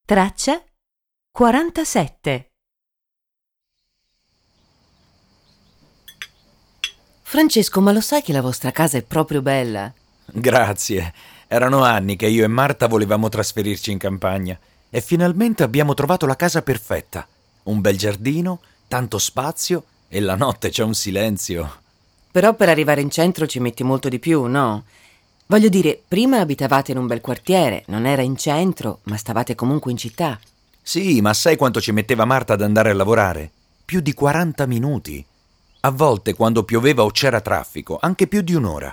Traccia 47. Francesco, ma lo sai che la vostra casa è proprio bella? Grazie. Erano anni che io e Marta volevamo trasferirci in campagna e finalmente abbiamo trovato la casa perfetta. Un bel giardino, tanto spazio e la notte c'è un silenzio. Però per arrivare in centro ci metti molto di più, no? Voglio dire, prima abitavate in un bel quartiere, non era in centro, ma stavate comunque in città. Sì, ma sai quanto ci metteva Marta ad andare a lavorare? Più di 40 minuti. A volte, quando pioveva o c'era traffico, anche più di un'ora.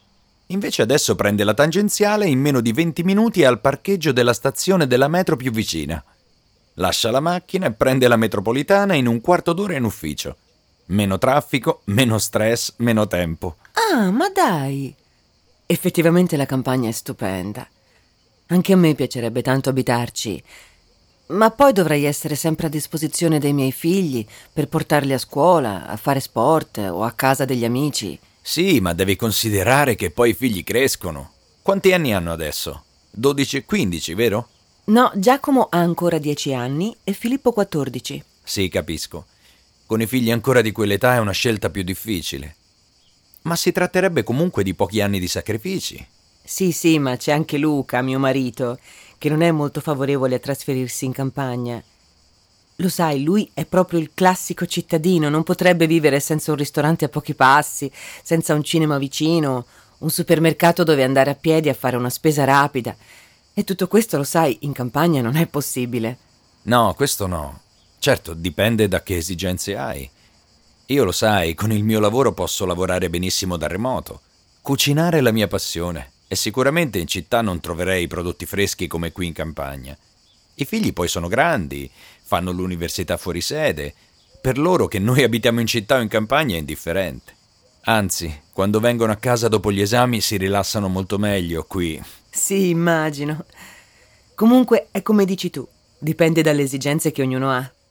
Invece adesso prende la tangenziale e in meno di 20 minuti è al parcheggio della stazione della metro più vicina. Lascia la macchina e prende la metropolitana in un quarto d'ora in ufficio. Meno traffico, meno stress, meno tempo. Ah, ma dai! Effettivamente la campagna è stupenda. Anche a me piacerebbe tanto abitarci. Ma poi dovrei essere sempre a disposizione dei miei figli per portarli a scuola, a fare sport o a casa degli amici. Sì, ma devi considerare che poi i figli crescono. Quanti anni hanno adesso? 12 e 15, vero? No, Giacomo ha ancora 10 anni e Filippo 14. Sì, capisco. Con i figli ancora di quell'età è una scelta più difficile. Ma si tratterebbe comunque di pochi anni di sacrifici. Sì, ma c'è anche Luca, mio marito, che non è molto favorevole a trasferirsi in campagna. Lo sai, lui è proprio il classico cittadino, non potrebbe vivere senza un ristorante a pochi passi, senza un cinema vicino, un supermercato dove andare a piedi a fare una spesa rapida. E tutto questo, lo sai, in campagna non è possibile. No, questo no. Certo, dipende da che esigenze hai. Io lo sai, con il mio lavoro posso lavorare benissimo da remoto. Cucinare è la mia passione e sicuramente in città non troverei prodotti freschi come qui in campagna. I figli poi sono grandi, fanno l'università fuori sede. Per loro che noi abitiamo in città o in campagna è indifferente. Anzi, quando vengono a casa dopo gli esami si rilassano molto meglio qui. Sì, immagino. Comunque è come dici tu, dipende dalle esigenze che ognuno ha.